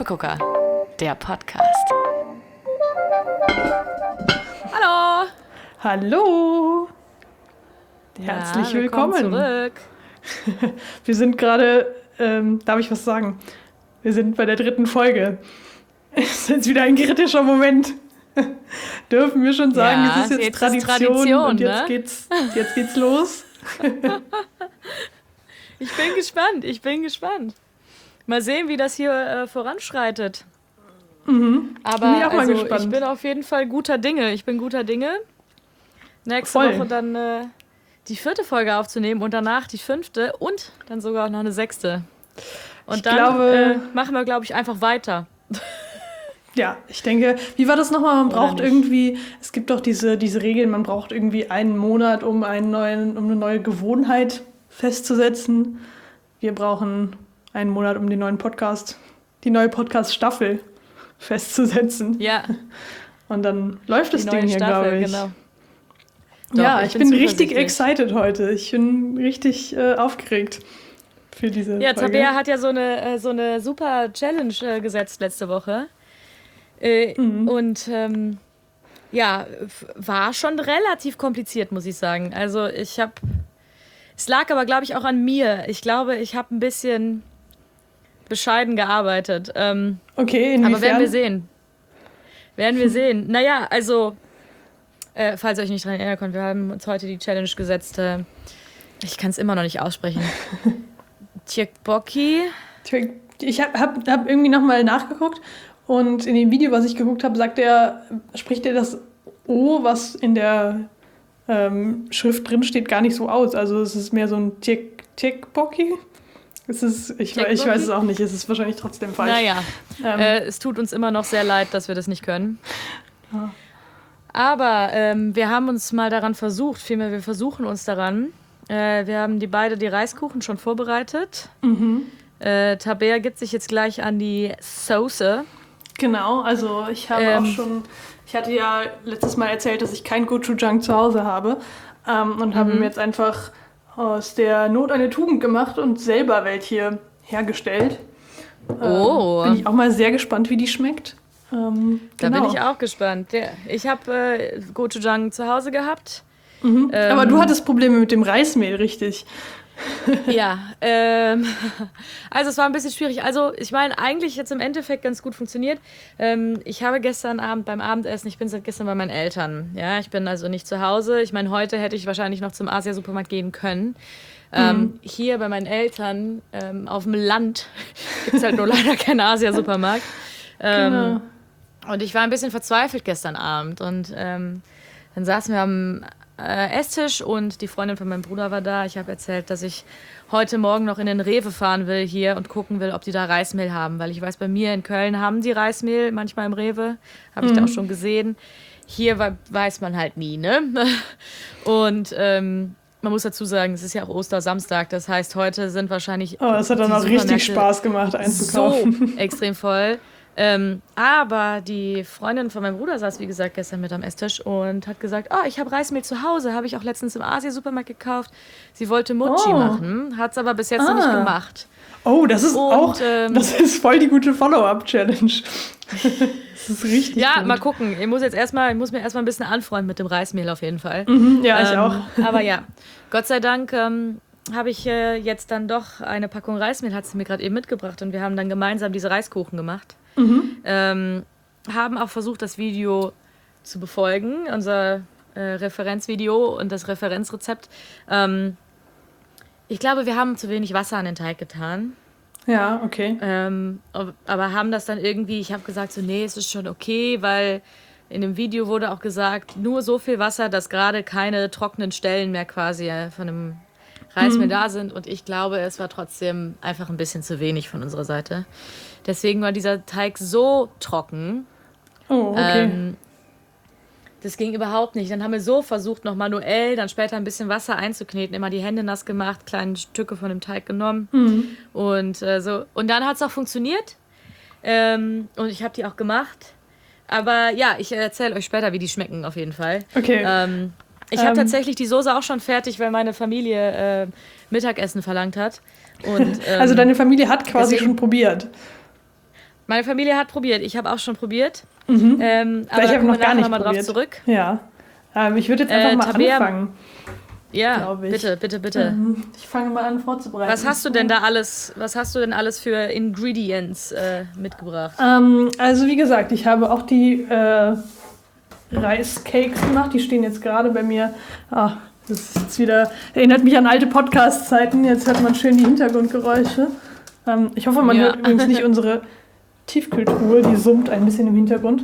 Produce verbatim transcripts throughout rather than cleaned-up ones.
Sterngucker, der Podcast. Hallo! Hallo! Herzlich ja, willkommen willkommen. zurück. Wir sind gerade, ähm, darf ich was sagen? Wir sind bei der dritten Folge. Es ist jetzt wieder ein kritischer Moment. Dürfen wir schon sagen, Ja, es ist jetzt, jetzt ist Tradition, Tradition, und jetzt, ne? geht's, jetzt geht's los. Ich bin gespannt, ich bin gespannt. Mal sehen, wie das hier äh, voranschreitet. Mhm. Aber Bin ich auch mal also, gespannt. ich bin auf jeden Fall guter Dinge. Ich bin guter Dinge. Nächste Voll. Woche dann äh, die vierte Folge aufzunehmen und danach die fünfte und dann sogar auch noch eine sechste. Und Ich dann glaube- äh, machen wir, glaube ich, einfach weiter. Ja, ich denke, wie war das nochmal? Man Oder braucht nicht? irgendwie, es gibt doch diese, diese Regeln, man braucht irgendwie einen Monat, um, einen neuen, um eine neue Gewohnheit festzusetzen. Wir brauchen einen Monat, um den neuen Podcast, die neue Podcast-Staffel festzusetzen. Ja, Und dann läuft die das neue Ding hier, Staffel, glaube ich. genau. Ja, Doch, ich, bin richtig zuversichtlich. excited heute. Ich bin richtig äh, aufgeregt für diese Ja, Folge. Tabea hat ja so eine, äh, so eine super Challenge äh, gesetzt letzte Woche. Äh, Mhm. Und ähm, ja, f- war schon relativ kompliziert, muss ich sagen. Also ich habe, es lag aber, glaube ich, auch an mir. Ich glaube, ich habe ein bisschen bescheiden gearbeitet. Ähm, Okay, inwiefern? aber werden wir sehen. Werden wir sehen. Naja, also, äh, falls ihr euch nicht dran erinnern könnt, wir haben uns heute die Challenge gesetzt. Äh, ich kann es immer noch nicht aussprechen. Tjekboki. Ich habe hab, hab irgendwie nochmal nachgeguckt und in dem Video, was ich geguckt habe, sagt er, spricht er das O, was in der ähm, Schrift drin steht, gar nicht so aus. Also es ist mehr so ein Tiek, Tiekboki. Es ist, ich, we- ich weiß es auch nicht, es ist wahrscheinlich trotzdem falsch. Naja, Ähm, äh, es tut uns immer noch sehr leid, dass wir das nicht können. Ja. Aber ähm, wir haben uns mal daran versucht, vielmehr wir versuchen uns daran. Äh, wir haben die beide die Reiskuchen schon vorbereitet. mhm. Äh, Tabea gibt sich jetzt gleich an die Soße. Genau, also ich habe Ähm. auch schon, ich hatte ja letztes Mal erzählt, dass ich kein Gochujang zu Hause habe ähm, und habe Mhm. mir jetzt einfach aus der Not eine Tugend gemacht und selber welche hergestellt. Oh. Ähm, bin ich auch mal sehr gespannt, wie die schmeckt. Ähm, Da genau. bin ich auch gespannt. Der, ich habe äh, Gochujang zu Hause gehabt. Mhm. ähm, Aber du hattest Probleme mit dem Reismehl, richtig? Ja, ähm, also es war ein bisschen schwierig. Also ich meine, eigentlich jetzt im Endeffekt ganz gut funktioniert. Ähm, ich habe gestern Abend beim Abendessen, ich bin seit gestern bei meinen Eltern. Ja, ich bin also nicht zu Hause. Ich meine, heute hätte ich wahrscheinlich noch zum Asia-Supermarkt gehen können. Ähm, hier bei meinen Eltern ähm, auf dem Land gibt es halt nur leider keinen Asia-Supermarkt. Ähm, Genau. Und ich war ein bisschen verzweifelt gestern Abend und ähm, dann saßen wir am äh, Esstisch und die Freundin von meinem Bruder war da. Ich habe erzählt, dass ich heute Morgen noch in den Rewe fahren will hier und gucken will, ob die da Reismehl haben, weil ich weiß, bei mir in Köln haben die Reismehl manchmal im Rewe, habe ich da auch schon gesehen. Hier we- weiß man halt nie, ne? Und ähm, man muss dazu sagen, es ist ja auch Ostersamstag, das heißt, heute sind wahrscheinlich Oh, das hat dann die auch richtig Supermärkte Spaß gemacht einzukaufen. so extrem voll. Ähm, aber die Freundin von meinem Bruder saß, wie gesagt, gestern mit am Esstisch und hat gesagt, oh, ich habe Reismehl zu Hause, habe ich auch letztens im Asia-Supermarkt gekauft. Sie wollte Mochi Oh. machen, hat es aber bis jetzt noch nicht Ah. gemacht. Oh, das ist Und, auch, ähm, das ist voll die gute Follow-up-Challenge. Das ist richtig Ja, gut. mal gucken. Ich muss jetzt erstmal, ich muss mir erstmal ein bisschen anfreunden mit dem Reismehl auf jeden Fall. Mhm, ja, ich Ähm, auch. Aber ja, Gott sei Dank ähm, habe ich äh, jetzt dann doch eine Packung Reismehl, hat sie mir gerade eben mitgebracht und wir haben dann gemeinsam diese Reiskuchen gemacht. Mhm. Ähm, haben auch versucht, das Video zu befolgen, unser äh, Referenzvideo und das Referenzrezept. Ähm, ich glaube, wir haben zu wenig Wasser an den Teig getan. Ja, okay. Ähm, ob- aber haben das dann irgendwie, ich habe gesagt, so, nee, es ist schon okay, weil in dem Video wurde auch gesagt, nur so viel Wasser, dass gerade keine trockenen Stellen mehr quasi äh, von dem Reismehl da sind. Und ich glaube, es war trotzdem einfach ein bisschen zu wenig von unserer Seite. Deswegen war dieser Teig so trocken. Oh, okay. Ähm, das ging überhaupt nicht. Dann haben wir so versucht, noch manuell, dann später ein bisschen Wasser einzukneten, immer die Hände nass gemacht, kleine Stücke von dem Teig genommen. Mhm. Und, äh, so. Und dann hat es auch funktioniert. Ähm, und ich habe die auch gemacht. Aber ja, ich erzähle euch später, wie die schmecken auf jeden Fall. Okay. Ähm, ich habe Ähm. tatsächlich die Soße auch schon fertig, weil meine Familie äh, Mittagessen verlangt hat. Und, ähm, Also deine Familie hat quasi deswegen- schon probiert. Meine Familie hat probiert. Ich habe auch schon probiert. Mhm. Ähm, aber ich da habe kommen noch wir gar nachher nicht noch mal drauf probiert. zurück. Ja. Ähm, ich würde jetzt einfach Äh, mal Tabea- anfangen. Ja, Glaub ich. bitte, bitte, bitte. Ähm, ich fange mal an vorzubereiten. Was hast du denn da alles, was hast du denn alles für Ingredients äh, mitgebracht? Ähm, also wie gesagt, ich habe auch die äh, Reiscakes gemacht. Die stehen jetzt gerade bei mir. Ah, das ist jetzt wieder, erinnert mich an alte Podcast-Zeiten. Jetzt hört man schön die Hintergrundgeräusche. Ähm, ich hoffe, man Ja. hört übrigens nicht unsere Tiefkühltruhe. Die summt ein bisschen im Hintergrund.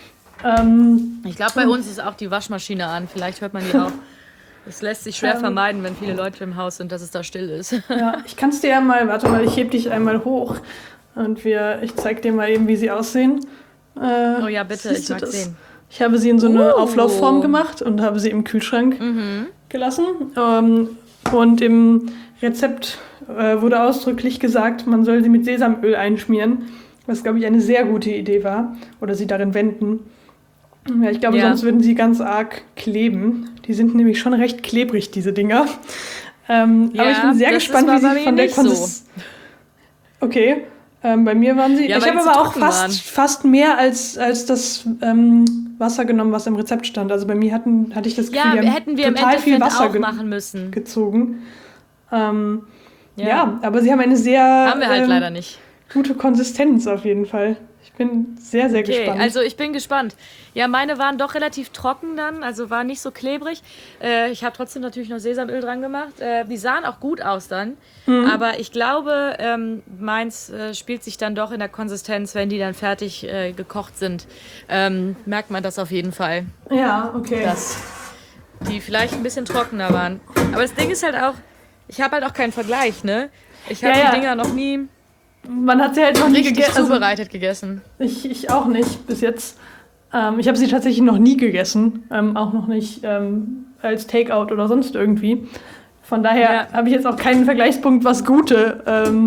Ähm, Ich glaube, bei uns ist auch die Waschmaschine an. Vielleicht hört man die auch. Es lässt sich schwer Ähm. vermeiden, wenn viele Leute im Haus sind, dass es da still ist. ja, ich kann es dir ja mal, warte mal, ich heb dich einmal hoch. Und wir, ich zeig dir mal eben, wie sie aussehen. Äh, Oh ja, bitte, siehst ich du mag das? sehen. Ich habe sie in so eine Uh. Auflaufform gemacht und habe sie im Kühlschrank Mhm. gelassen. Ähm, und im Rezept äh, wurde ausdrücklich gesagt, man soll sie mit Sesamöl einschmieren, was, glaube ich, eine sehr gute Idee war. Oder sie darin wenden. Ja, ich glaube, Ja. sonst würden sie ganz arg kleben. Die sind nämlich schon recht klebrig, diese Dinger. Ähm, Ja, aber ich bin sehr das gespannt, war wie bei sie mir von der nicht so. Konsistenz... Okay, ähm, bei mir waren sie... Ja, ich weil habe die aber zu auch trocken fast, waren. fast mehr als, als das ähm, Wasser genommen, was im Rezept stand. Also bei mir hatten, hatte ich das Gefühl, Ja, die haben hätten wir im total viel Endeffekt Wasser auch ge machen müssen. gezogen. Ähm, ja. Ja. aber sie haben eine sehr Haben wir halt ähm, leider nicht. gute Konsistenz auf jeden Fall. Ich bin sehr, sehr Okay, gespannt. also ich bin gespannt. Ja, meine waren doch relativ trocken dann, also waren nicht so klebrig. Äh, ich habe trotzdem natürlich noch Sesamöl dran gemacht. Äh, die sahen auch gut aus dann. Mhm. Aber ich glaube, ähm, meins äh, spielt sich dann doch in der Konsistenz, wenn die dann fertig äh, gekocht sind. Ähm, merkt man das auf jeden Fall, Ja, okay. dass die vielleicht ein bisschen trockener waren. Aber das Ding ist halt auch, ich habe halt auch keinen Vergleich, ne? Ich habe Ja, ja. die Dinger noch nie Man hat sie halt noch nie richtig gegessen. Also, zubereitet gegessen. ich, ich auch nicht bis jetzt. Ähm, ich habe sie tatsächlich noch nie gegessen. Ähm, auch noch nicht ähm, als Takeout oder sonst irgendwie. Von daher Ja. habe ich jetzt auch keinen Vergleichspunkt, was gute ähm,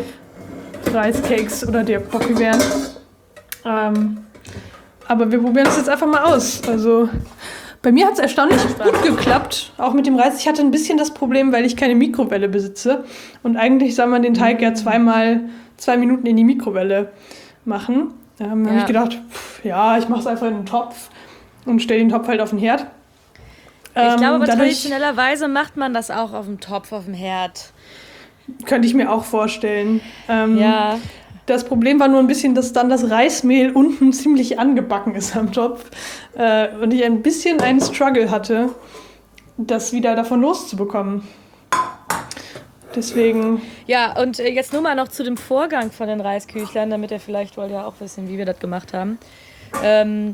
Reiscakes oder Tteokbokki wären. Ähm, aber wir probieren es jetzt einfach mal aus. Also bei mir hat es erstaunlich gut geklappt, auch mit dem Reis. Ich hatte ein bisschen das Problem, weil ich keine Mikrowelle besitze. Und eigentlich soll man den Teig ja zweimal zwei Minuten in die Mikrowelle machen. Ähm, Da habe Ja. ich gedacht, pff, ja, ich mache es einfach in einen Topf und stelle den Topf halt auf den Herd. Ich glaube Ähm, aber dadurch traditionellerweise macht man das auch auf dem Topf, auf dem Herd. könnte ich mir auch vorstellen. Ähm, Ja. Das Problem war nur ein bisschen, dass dann das Reismehl unten ziemlich angebacken ist am Topf. Äh, und ich ein bisschen einen Struggle hatte, das wieder davon loszubekommen. Deswegen, Ja, und äh, jetzt nur mal noch zu dem Vorgang von den Reisküchlern, damit ihr vielleicht wollt ja auch wissen, wie wir das gemacht haben. Ähm,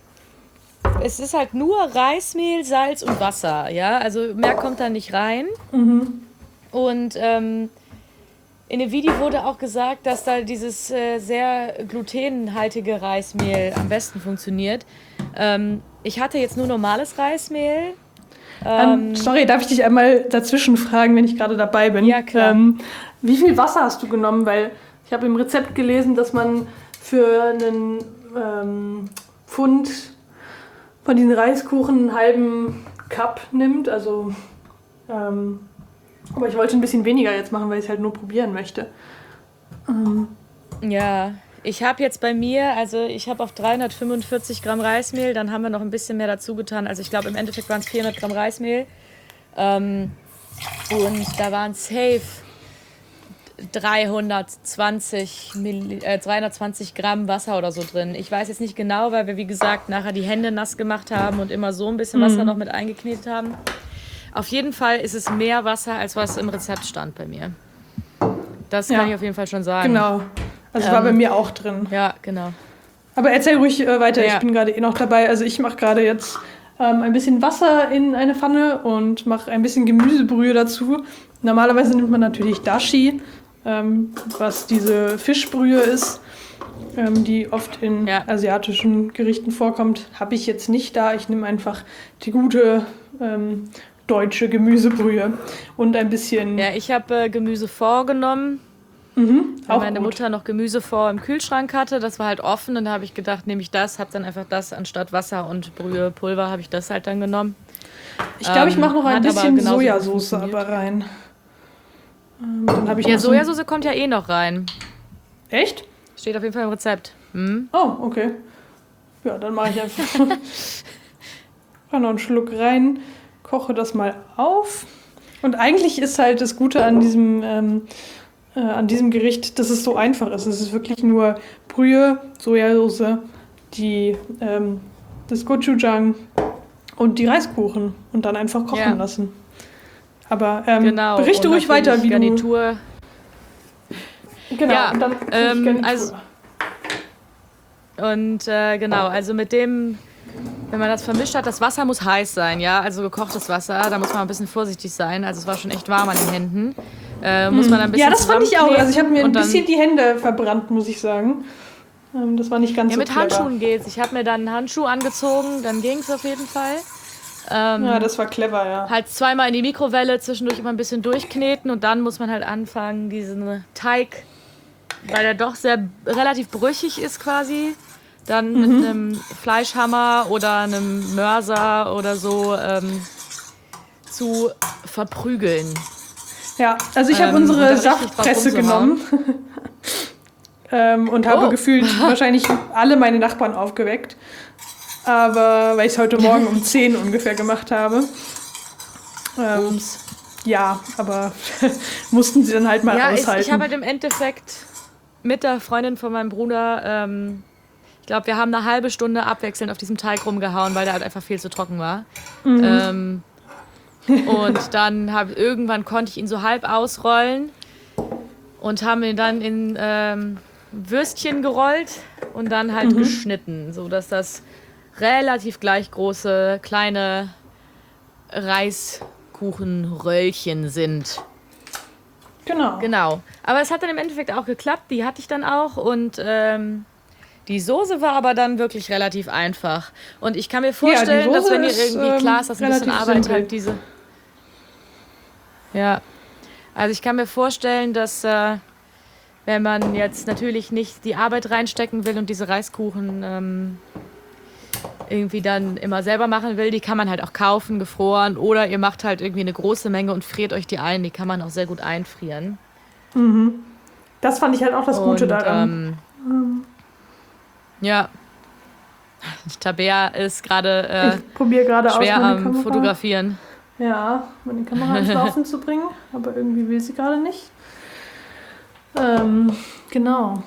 es ist halt nur Reismehl, Salz und Wasser, ja, also mehr kommt da nicht rein. mhm. Und ähm, in dem Video wurde auch gesagt, dass da dieses äh, sehr glutenhaltige Reismehl am besten funktioniert. Ähm, ich hatte jetzt nur normales Reismehl. Ähm, sorry, darf ich dich einmal dazwischen fragen, wenn ich gerade dabei bin? Ja, klar. Ähm, wie viel Wasser hast du genommen? Weil ich habe im Rezept gelesen, dass man für einen ähm, Pfund von diesen Reiskuchen einen halben Cup nimmt. Also, ähm, aber ich wollte ein bisschen weniger jetzt machen, weil ich es halt nur probieren möchte. Ähm, Ja, ich habe jetzt bei mir, also ich habe auf dreihundertfünfundvierzig Gramm Reismehl, dann haben wir noch ein bisschen mehr dazu getan. Also ich glaube im Endeffekt waren es vierhundert Gramm Reismehl. Ähm, und da waren safe dreihundertzwanzig, Milli, äh, dreihundertzwanzig Gramm Wasser oder so drin. Ich weiß jetzt nicht genau, weil wir wie gesagt nachher die Hände nass gemacht haben und immer so ein bisschen Wasser noch mit eingeknetet haben. Auf jeden Fall ist es mehr Wasser, als was im Rezept stand bei mir. Das kann Ja. ich auf jeden Fall schon sagen. genau. Also war Ähm, bei mir auch drin. Ja, genau. Aber erzähl ruhig äh, weiter, Ja. ich bin gerade eh noch dabei. Also ich mache gerade jetzt ähm, ein bisschen Wasser in eine Pfanne und mache ein bisschen Gemüsebrühe dazu. Normalerweise nimmt man natürlich Dashi, ähm, was diese Fischbrühe ist, ähm, die oft in Ja. asiatischen Gerichten vorkommt. Habe ich jetzt nicht da. Ich nehme einfach die gute ähm, deutsche Gemüsebrühe und ein bisschen... Ja, ich habe äh, Gemüse vorgenommen, Mhm, weil auch meine gut. Mutter noch Gemüse vor im Kühlschrank hatte. Das war halt offen und da habe ich gedacht, nehme ich das, habe dann einfach das anstatt Wasser und Brühepulver habe ich das halt dann genommen. Ich glaube, ich ähm, mache noch ein hat aber bisschen genauso gut Sojasauce funktioniert. aber rein. Ähm, dann habe ich Ja, noch so- Sojasauce kommt ja eh noch rein. Echt? Steht auf jeden Fall im Rezept. Hm? Oh, okay. Ja, dann mache ich einfach noch einen Schluck rein, koche das mal auf. Und eigentlich ist halt das Gute an diesem, ähm, äh, an diesem Gericht, dass es so einfach ist. Es ist wirklich nur Brühe, Sojasauce, die, ähm, das Gochujang und die Reiskuchen und dann einfach kochen ja. lassen. Aber ähm, genau. berichte ruhig weiter, wie Garnitur. du... Genau, ja, und dann ähm, Garnitur. Also, und äh, genau, also mit dem, wenn man das vermischt hat, das Wasser muss heiß sein, ja, also gekochtes Wasser, da muss man ein bisschen vorsichtig sein, also es war schon echt warm an den Händen. Äh, muss man ein bisschen ja, das fand ich auch, also ich habe mir ein dann, bisschen die Hände verbrannt, muss ich sagen. Ähm, das war nicht ganz ja, so mit clever. Handschuhen geht's, ich habe mir dann einen Handschuh angezogen, dann ging's auf jeden Fall. Ähm, ja, das war clever, ja. Halt zweimal in die Mikrowelle, zwischendurch immer ein bisschen durchkneten und dann muss man halt anfangen, diesen Teig, weil der doch sehr relativ brüchig ist quasi, dann mhm. mit einem Fleischhammer oder einem Mörser oder so ähm, zu verprügeln. Ja, also ich habe ähm, unsere Saftpresse genommen ähm, und habe oh. gefühlt wahrscheinlich alle meine Nachbarn aufgeweckt. Aber weil ich es heute Morgen um zehn ungefähr gemacht habe. Ähm, Ups. Ja, aber mussten sie dann halt mal ja, aushalten. Ich, ich habe halt im Endeffekt mit der Freundin von meinem Bruder, ähm, ich glaube, wir haben eine halbe Stunde abwechselnd auf diesem Teig rumgehauen, weil der halt einfach viel zu trocken war. Mhm. Ähm, und dann hab, irgendwann konnte ich ihn so halb ausrollen und haben ihn dann in ähm, Würstchen gerollt und dann halt mhm. geschnitten, sodass das relativ gleich große, kleine Reiskuchenröllchen sind. Genau. Genau. Aber es hat dann im Endeffekt auch geklappt, die hatte ich dann auch und ähm, die Soße war aber dann wirklich relativ einfach. Und ich kann mir vorstellen, ja, dass wenn ihr irgendwie, ähm, klar ist, dass ein bisschen Arbeit simpel. Halt diese... Ja, also ich kann mir vorstellen, dass äh, wenn man jetzt natürlich nicht die Arbeit reinstecken will und diese Reiskuchen ähm, irgendwie dann immer selber machen will, die kann man halt auch kaufen, gefroren, oder ihr macht halt irgendwie eine große Menge und friert euch die ein, die kann man auch sehr gut einfrieren. Mhm. Das fand ich halt auch das Gute und, daran. Ähm, mhm. Ja. Tabea ist gerade äh, ich probiere gerade schwer aus, am Kamera. Fotografieren. Ja, meine Kamera ins Laufen zu bringen, aber irgendwie will sie gerade nicht. Ähm, genau.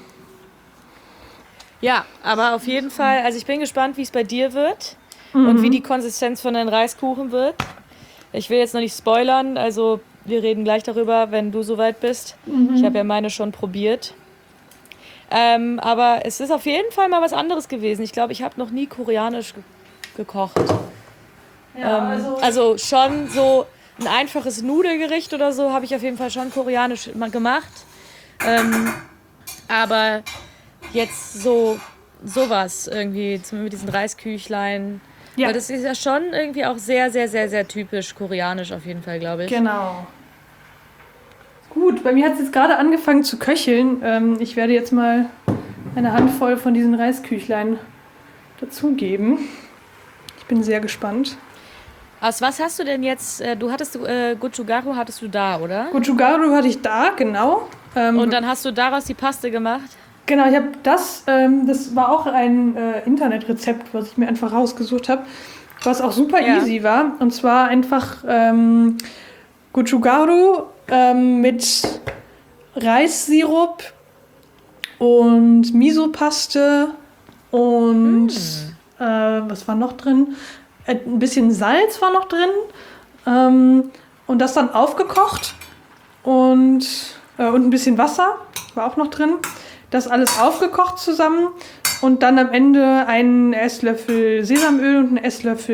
Ja, aber auf jeden Fall, also ich bin gespannt, wie es bei dir wird mhm. und wie die Konsistenz von deinen Reiskuchen wird. Ich will jetzt noch nicht spoilern, also wir reden gleich darüber, wenn du soweit bist. Mhm. Ich habe ja meine schon probiert. Ähm, aber es ist auf jeden Fall mal was anderes gewesen. Ich glaube, ich habe noch nie koreanisch ge- gekocht. Ja, ähm, also, also schon so ein einfaches Nudelgericht oder so habe ich auf jeden Fall schon koreanisch mal gemacht. Ähm, aber jetzt so sowas irgendwie mit diesen Reisküchlein. Ja. Weil das ist ja schon irgendwie auch sehr, sehr, sehr, sehr typisch koreanisch auf jeden Fall, glaube ich. Genau. Gut, bei mir hat es jetzt gerade angefangen zu köcheln. Ähm, ich werde jetzt mal eine Handvoll von diesen Reisküchlein dazugeben. Ich bin sehr gespannt. Aus was hast du denn jetzt, äh, du hattest, äh, Gochugaru hattest du da, oder? Gochugaru hatte ich da, genau. Ähm, Und dann hast du daraus die Paste gemacht? Genau, ich habe das, ähm, das war auch ein äh, Internetrezept, was ich mir einfach rausgesucht habe, was auch super ja. easy war. Und zwar einfach ähm, Gochugaru ähm, mit Reissirup und Miso-Paste und mm. äh, was war noch drin? Ein bisschen Salz war noch drin ähm, und das dann aufgekocht und, äh, und ein bisschen Wasser war auch noch drin. Das alles aufgekocht zusammen und dann am Ende einen Esslöffel Sesamöl und einen Esslöffel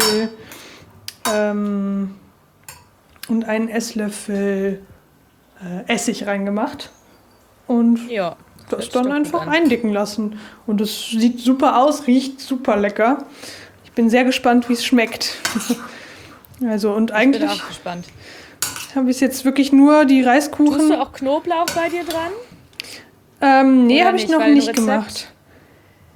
ähm, und einen Esslöffel äh, Essig reingemacht und ja, das dann einfach an. eindicken lassen. Und es sieht super aus, riecht super lecker. Ich bin sehr gespannt, wie es schmeckt. Also und eigentlich ich bin auch gespannt. Habe ich jetzt wirklich nur die Reiskuchen. Tust du auch Knoblauch bei dir dran? Ähm, nee, habe ich noch nicht gemacht.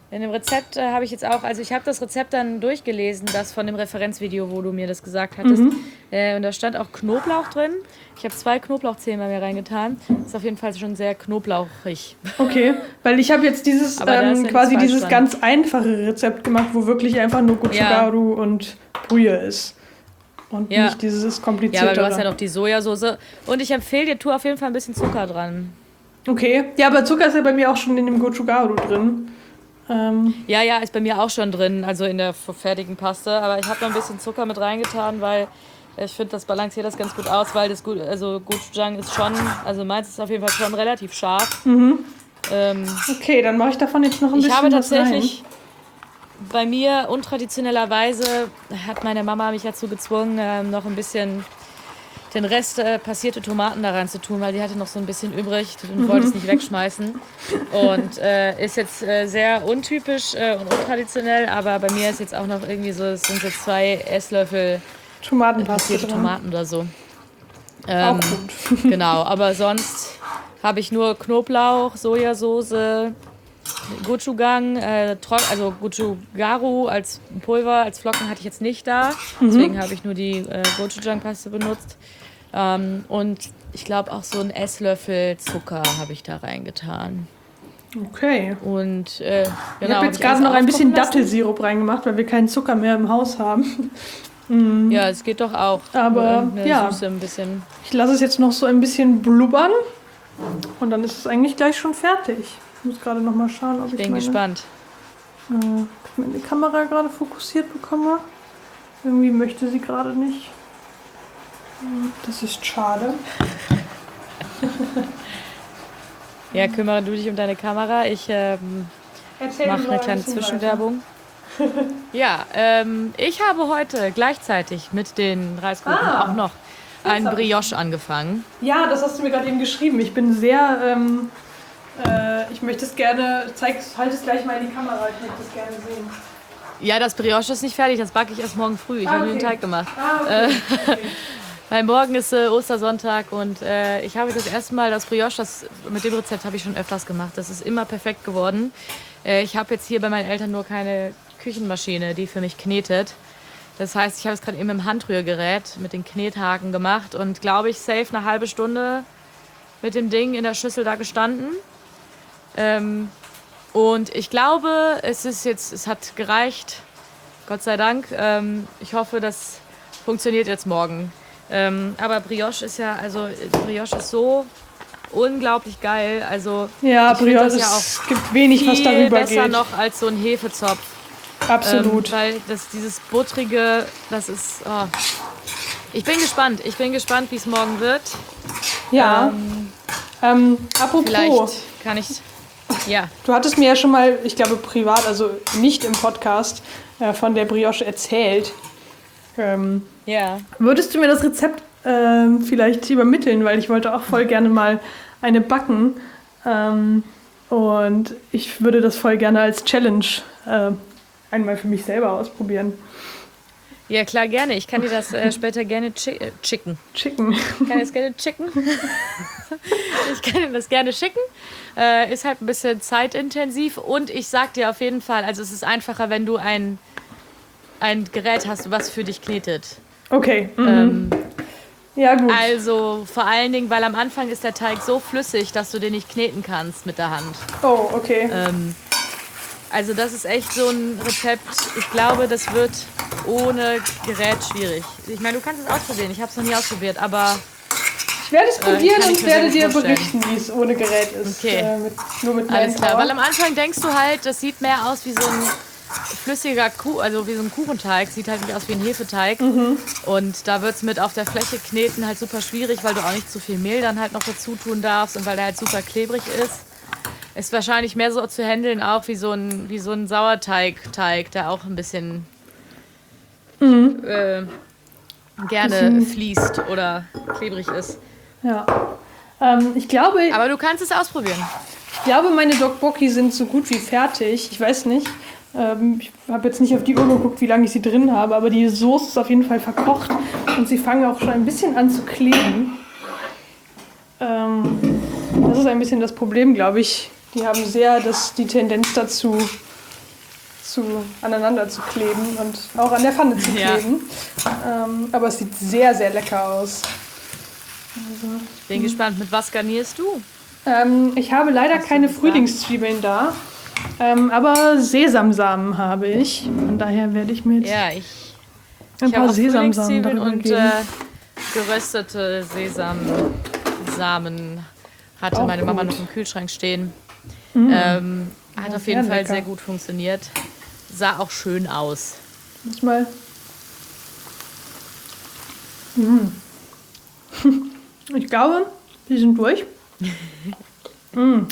In dem Rezept äh, habe ich jetzt auch, also ich habe das Rezept dann durchgelesen, das von dem Referenzvideo, wo du mir das gesagt hattest. Mhm. Äh, und da stand auch Knoblauch drin. Ich habe zwei Knoblauchzehen bei mir reingetan. Ist auf jeden Fall schon sehr knoblauchig. Okay, weil ich habe jetzt dieses ähm, quasi dieses dran. ganz einfache Rezept gemacht, wo wirklich einfach nur Gochugaru ja. und Brühe ist. Und ja. nicht dieses komplizierte. Ja, aber du hast ja noch die Sojasauce. Und ich empfehle dir, tu auf jeden Fall ein bisschen Zucker dran. Okay, ja, aber Zucker ist ja bei mir auch schon in dem Gochugaru drin. Ähm. Ja, ja, ist bei mir auch schon drin, also in der fertigen Paste. Aber ich habe noch ein bisschen Zucker mit reingetan, weil ich finde, das balanciert das ganz gut aus, weil das gut, also Gochujang ist schon, also meins ist auf jeden Fall schon relativ scharf. Mhm. Ähm, okay, dann mache ich davon jetzt noch ein ich bisschen habe tatsächlich rein. Bei mir untraditionellerweise hat meine Mama mich dazu gezwungen, ähm, noch ein bisschen den Rest äh, passierte Tomaten da rein zu tun, weil die hatte noch so ein bisschen übrig und mhm. wollte es nicht wegschmeißen. Und äh, ist jetzt äh, sehr untypisch äh, und untraditionell, aber bei mir ist jetzt auch noch irgendwie so, es sind so zwei Esslöffel Tomatenpaste passierte Tomaten oder so. Ähm, auch gut. Genau, aber sonst habe ich nur Knoblauch, Sojasauce, Gochujang, äh, also Gochugaru als Pulver, als Flocken hatte ich jetzt nicht da. Mhm. Deswegen habe ich nur die äh, Gochujang-Paste benutzt. Ähm, und ich glaube auch so einen Esslöffel Zucker habe ich da reingetan. Okay. Und äh, genau, ich habe jetzt gerade noch ein bisschen Dattelsirup reingemacht, weil wir keinen Zucker mehr im Haus haben. mhm. Ja, es geht doch auch. Aber ja, Süße ein bisschen. Ich lasse es jetzt noch so ein bisschen blubbern und dann ist es eigentlich gleich schon fertig. Ich muss gerade noch mal schauen, ob ich, ich bin meine, gespannt. Äh, meine Kamera gerade fokussiert bekomme. Irgendwie möchte sie gerade nicht. Das ist schade. Ja, kümmere du dich um deine Kamera. Ich ähm, mache eine kleine Zwischenwerbung. Ja, ähm, ich habe heute gleichzeitig mit den Reiskuchen ah, auch noch einen Brioche angefangen. Ja, das hast du mir gerade eben geschrieben. Ich bin sehr... Ähm, äh, ich möchte es gerne... Zeig, halt es gleich mal in die Kamera. Ich möchte es gerne sehen. Ja, das Brioche ist nicht fertig. Das backe ich erst morgen früh. Ich ah, habe okay. den Teig gemacht. Ah, okay. Äh, okay. Weil morgen ist äh, Ostersonntag und äh, ich habe das erste Mal das Brioche, das, mit dem Rezept habe ich schon öfters gemacht. Das ist immer perfekt geworden. Äh, ich habe jetzt hier bei meinen Eltern nur keine Küchenmaschine, die für mich knetet. Das heißt, ich habe es gerade eben im Handrührgerät mit den Knethaken gemacht und glaube ich, safe eine halbe Stunde mit dem Ding in der Schüssel da gestanden. Ähm, und ich glaube, es ist jetzt, es hat gereicht. Gott sei Dank. Ähm, ich hoffe, das funktioniert jetzt morgen. Ähm, aber Brioche ist ja, also Brioche ist so unglaublich geil. Also ja, Brioche ist, ja auch es gibt wenig, was darüber geht. Besser noch als so ein Hefezopf. Absolut. Ähm, weil das, dieses buttrige, das ist. Oh. Ich bin gespannt. Ich bin gespannt, wie es morgen wird. Ja. Ähm, ähm, apropos. Vielleicht kann ich. Ja. Du hattest mir ja schon mal, ich glaube privat, also nicht im Podcast, äh, von der Brioche erzählt. Ähm, ja. Würdest du mir das Rezept ähm, vielleicht übermitteln, weil ich wollte auch voll gerne mal eine backen ähm, und ich würde das voll gerne als Challenge äh, einmal für mich selber ausprobieren. Ja, klar, gerne. Ich kann dir das äh, später gerne chi- äh, chicken. Chicken. Ich kann dir das gerne chicken. Ich kann dir das gerne schicken. Äh, ist halt ein bisschen zeitintensiv und ich sag dir auf jeden Fall, also es ist einfacher, wenn du ein ein Gerät hast, was für dich knetet. Okay. Mhm. Ähm, ja, gut. Also vor allen Dingen, weil am Anfang ist der Teig so flüssig, dass du den nicht kneten kannst mit der Hand. Oh, okay. Ähm, also das ist echt so ein Rezept, ich glaube, das wird ohne Gerät schwierig. Ich meine, du kannst es ausprobieren, ich habe es noch nie ausprobiert, aber... Ich werde es probieren äh, und werde dir vorstellen. berichten, wie es ohne Gerät ist. Okay. Äh, mit, nur mit Alles klar, Power. weil am Anfang denkst du halt, das sieht mehr aus wie so ein... flüssiger Kuh, also wie so ein Kuchenteig, sieht halt nicht aus wie ein Hefeteig. Mhm. Und da wird es mit auf der Fläche kneten halt super schwierig, weil du auch nicht zu viel Mehl dann halt noch dazu tun darfst und weil der halt super klebrig ist. Ist wahrscheinlich mehr so zu handeln auch wie so ein, wie so ein Sauerteig-Teig, der auch ein bisschen mhm. äh, gerne bisschen fließt oder klebrig ist. Ja. Ähm, ich glaube... Aber du kannst es ausprobieren. Ich glaube, meine Tteokbokki sind so gut wie fertig. Ich weiß nicht. Ähm, ich habe jetzt nicht auf die Uhr geguckt, wie lange ich sie drin habe, aber die Soße ist auf jeden Fall verkocht und sie fangen auch schon ein bisschen an zu kleben. Ähm, das ist ein bisschen das Problem, glaube ich. Die haben sehr das, die Tendenz dazu, zu, aneinander zu kleben und auch an der Pfanne zu kleben. Ja. Ähm, aber es sieht sehr, sehr lecker aus. Also, Bin mh. gespannt, mit was garnierst du? Ähm, ich habe leider Hast keine Frühlingszwiebeln da, ähm, aber Sesamsamen habe ich. Von daher werde ich mir jetzt ja, ich, ein ich paar Sesamsamen und äh, geröstete Sesamsamen hatte auch meine Mama gut. noch im Kühlschrank stehen. Mm. Ähm, hat ja, auf jeden Fall lecker. sehr gut funktioniert. Sah auch schön aus. Muss mal. Mm. Ich glaube, wir sind durch. mm.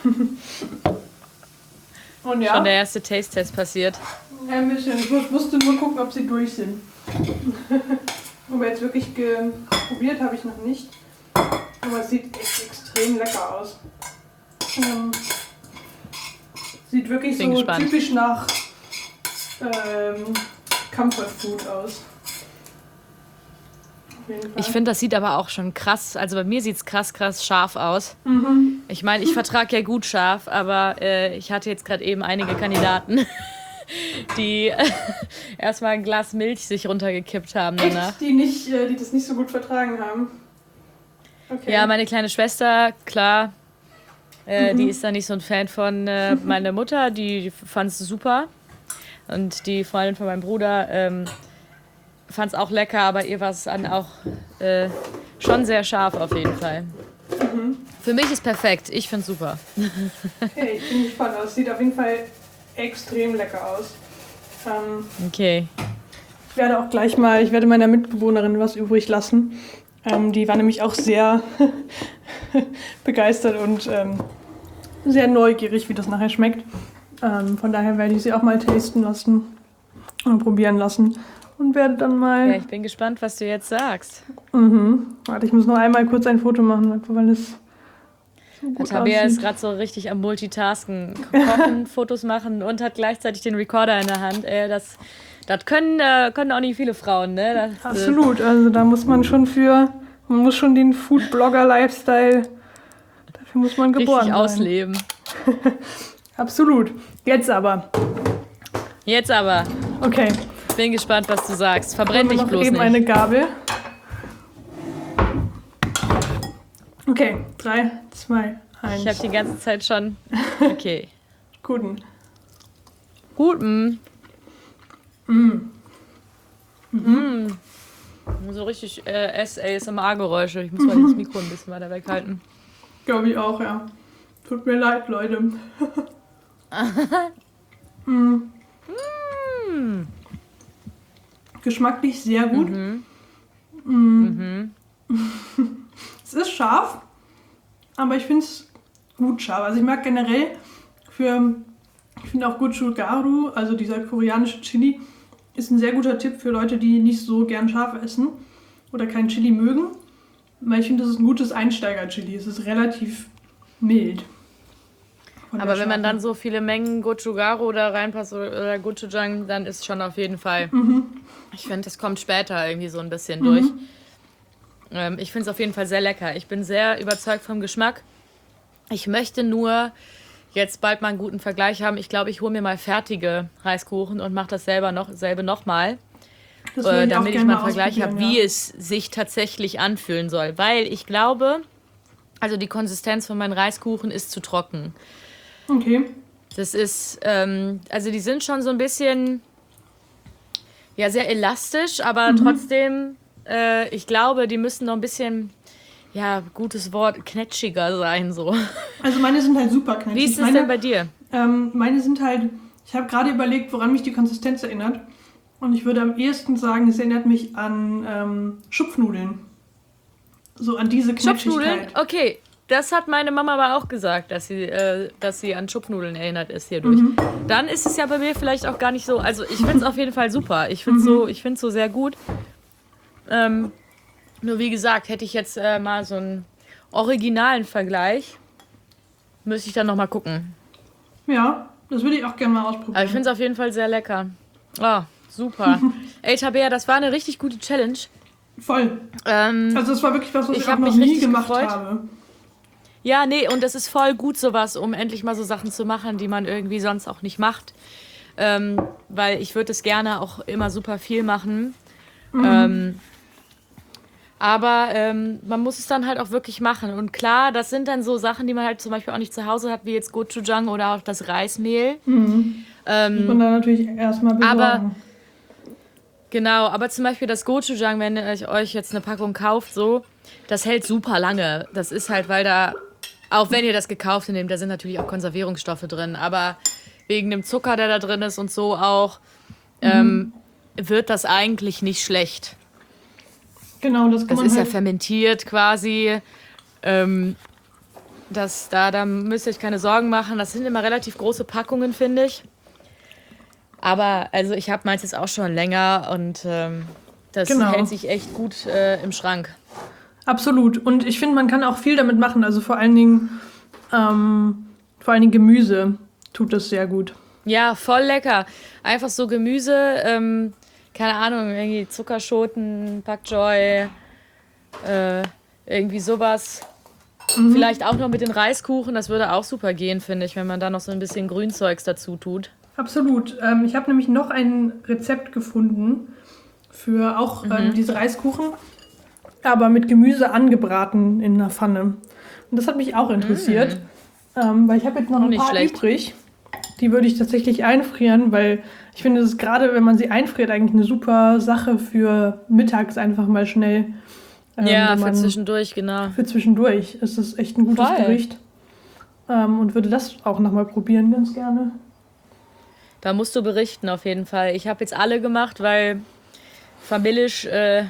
Und ja. Schon der erste Taste-Test passiert. Ja, ein bisschen. Ich musste nur gucken, ob sie durch sind. Aber jetzt wirklich probiert habe ich noch nicht. Aber es sieht echt extrem lecker aus. Ähm, sieht wirklich Bin so gespannt. typisch nach ähm, Comfort Food aus. Ich finde, das sieht aber auch schon krass, also bei mir sieht es krass, krass scharf aus. Mhm. Ich meine, ich vertrage ja gut scharf, aber äh, ich hatte jetzt gerade eben einige Kandidaten, die äh, erstmal ein Glas Milch sich runtergekippt haben danach. Echt? Die, nicht, äh, die das nicht so gut vertragen haben? Okay. Ja, meine kleine Schwester, klar, äh, mhm. die ist da nicht so ein Fan von. Äh, meine Mutter, die, die fand es super. Und die Freundin von meinem Bruder ähm, fand es auch lecker, aber ihr war es dann auch äh, schon sehr scharf auf jeden Fall. Mhm. Für mich ist perfekt, ich finde es super. Okay, ich bin gespannt. Es sieht auf jeden Fall extrem lecker aus. Ähm, okay. Ich werde auch gleich mal, ich werde meiner Mitbewohnerin was übrig lassen. Ähm, die war nämlich auch sehr begeistert und ähm, sehr neugierig, wie das nachher schmeckt. Ähm, von daher werde ich sie auch mal tasten lassen und probieren lassen und werde dann mal... Ja, ich bin gespannt, was du jetzt sagst. Mhm. Warte, ich muss noch einmal kurz ein Foto machen, weil es so gut Tabea ist gerade so richtig am Multitasken. Kochen, Fotos machen und hat gleichzeitig den Recorder in der Hand. Äh, das... Das können, äh, können auch nicht viele Frauen, ne? Das, Absolut, also da muss man schon für, man muss schon den Food-Blogger-Lifestyle, dafür muss man geboren richtig sein. ausleben. Absolut. Jetzt aber. Jetzt aber. Okay. Bin gespannt, was du sagst. Verbrenn dich bloß eben nicht. Eine Gabel. Okay, drei, zwei, eins. Ich habe die ganze Zeit schon... Okay. Guten. Guten. Mm. Mhm. So richtig äh, S A S M R-Geräusche. Ich muss mal das Mikro ein bisschen weiter weghalten. Glaube ich auch, ja. Tut mir leid, Leute. mm. Mm. Geschmacklich sehr gut. Mhm. Mm. Mhm. Es ist scharf, aber ich finde es gut scharf. Also ich mag generell für, ich finde auch Gochugaru, also dieser koreanische Chili, ist ein sehr guter Tipp für Leute, die nicht so gern scharf essen oder kein Chili mögen. Weil ich finde, das ist ein gutes Einsteiger-Chili. Es ist relativ mild. Aber wenn man dann so viele Mengen Gochugaru da reinpasst oder Gochujang, dann ist schon auf jeden Fall. Mhm. Ich finde, das kommt später irgendwie so ein bisschen mhm. durch. Ähm, ich finde es auf jeden Fall sehr lecker. Ich bin sehr überzeugt vom Geschmack. Ich möchte nur jetzt bald mal einen guten Vergleich haben. Ich glaube, ich hole mir mal fertige Reiskuchen und mache das selber noch, selbe nochmal, äh, ich damit ich mal einen Vergleich habe, ja. wie es sich tatsächlich anfühlen soll. Weil ich glaube, also die Konsistenz von meinen Reiskuchen ist zu trocken. Okay. Das ist, ähm, also die sind schon so ein bisschen, ja, sehr elastisch, aber mhm. trotzdem, äh, ich glaube, die müssen noch ein bisschen... Ja, gutes Wort, knetschiger sein so. Also meine sind halt super knetschig. Wie ist es meine, denn bei dir? Ähm, meine sind halt, ich habe gerade überlegt, woran mich die Konsistenz erinnert. Und ich würde am ehesten sagen, es erinnert mich an ähm, Schupfnudeln. So an diese Knetschigkeit. Schupfnudeln? Okay, das hat meine Mama aber auch gesagt, dass sie, äh, dass sie an Schupfnudeln erinnert ist hierdurch. Mhm. Dann ist es ja bei mir vielleicht auch gar nicht so, also ich finde es auf jeden Fall super. Ich finde es mhm. so, ich find's so sehr gut. Ähm... Nur wie gesagt, hätte ich jetzt äh, mal so einen originalen Vergleich, müsste ich dann nochmal gucken. Ja, das würde ich auch gerne mal ausprobieren. Aber ich finde es auf jeden Fall sehr lecker. Oh, super. Ey, Tabea, das war eine richtig gute Challenge. Voll. Ähm, also das war wirklich was, was ich, ich auch noch nie gemacht gefreut. habe. Ja, nee, und das ist voll gut sowas, um endlich mal so Sachen zu machen, die man irgendwie sonst auch nicht macht. ähm, weil ich würde es gerne auch immer super viel machen. Mhm. Ähm, aber ähm, man muss es dann halt auch wirklich machen. Und klar, das sind dann so Sachen, die man halt zum Beispiel auch nicht zu Hause hat, wie jetzt Gochujang oder auch das Reismehl. Mhm. Muss man Ähm, dann natürlich erstmal aber besorgen. genau, aber zum Beispiel das Gochujang, wenn ihr euch jetzt eine Packung kauft, so, das hält super lange. Das ist halt, weil da, auch wenn ihr das gekauft nehmt, da sind natürlich auch Konservierungsstoffe drin, aber wegen dem Zucker, der da drin ist und so auch, ähm, wird das eigentlich nicht schlecht. Genau, das kann Das man ist ja halt. fermentiert quasi. Ähm, das, da, da müsst ihr euch keine Sorgen machen. Das sind immer relativ große Packungen, finde ich. Aber also ich habe meins jetzt auch schon länger und ähm, das Genau. hält sich echt gut äh, im Schrank. Absolut. Und ich finde, man kann auch viel damit machen. Also vor allen Dingen, ähm, vor allen Dingen Gemüse tut das sehr gut. Ja, voll lecker. Einfach so Gemüse, ähm, keine Ahnung, irgendwie Zuckerschoten, Pak Choi, äh, irgendwie sowas. Vielleicht auch noch mit den Reiskuchen, das würde auch super gehen, finde ich, wenn man da noch so ein bisschen Grünzeugs dazu tut. Absolut. Ähm, ich habe nämlich noch ein Rezept gefunden für auch ähm, diese Reiskuchen, aber mit Gemüse angebraten in einer Pfanne. Und das hat mich auch interessiert, ähm, weil ich habe jetzt noch Auch ein nicht paar schlecht. übrig. Die würde ich tatsächlich einfrieren, weil ich finde, das ist gerade, wenn man sie einfriert, eigentlich eine super Sache für mittags einfach mal schnell. Ähm, Ja, wenn für man, zwischendurch, genau. für zwischendurch ist es echt ein gutes Voll. Gericht. Ähm, und würde das auch nochmal probieren, ganz gerne. Da musst du berichten auf jeden Fall. Ich habe jetzt alle gemacht, weil familisch äh,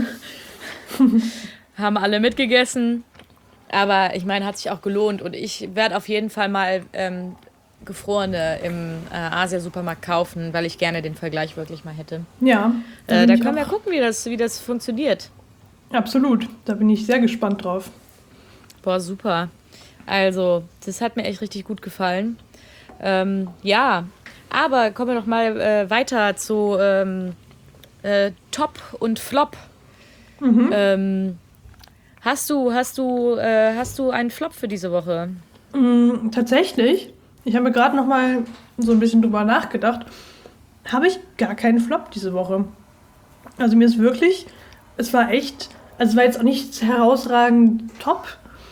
haben alle mitgegessen. Aber ich meine, hat sich auch gelohnt. Und ich werde auf jeden Fall mal ähm, gefrorene im äh, Asia-Supermarkt kaufen, weil ich gerne den Vergleich wirklich mal hätte. Ja, da, Äh, bin da ich können wir auch, gucken, wie das, wie das funktioniert. absolut. Da bin ich sehr gespannt drauf. Boah, super. Also, das hat mir echt richtig gut gefallen. Ähm, ja, aber kommen wir doch mal äh, weiter zu ähm, äh, Top und Flop. Mhm. Ähm, hast du, hast du, äh, hast du einen Flop für diese Woche? Mm, tatsächlich, ich habe gerade noch mal so ein bisschen drüber nachgedacht, habe ich gar keinen Flop diese Woche. Also mir ist wirklich, es war echt, also es war jetzt auch nicht herausragend top,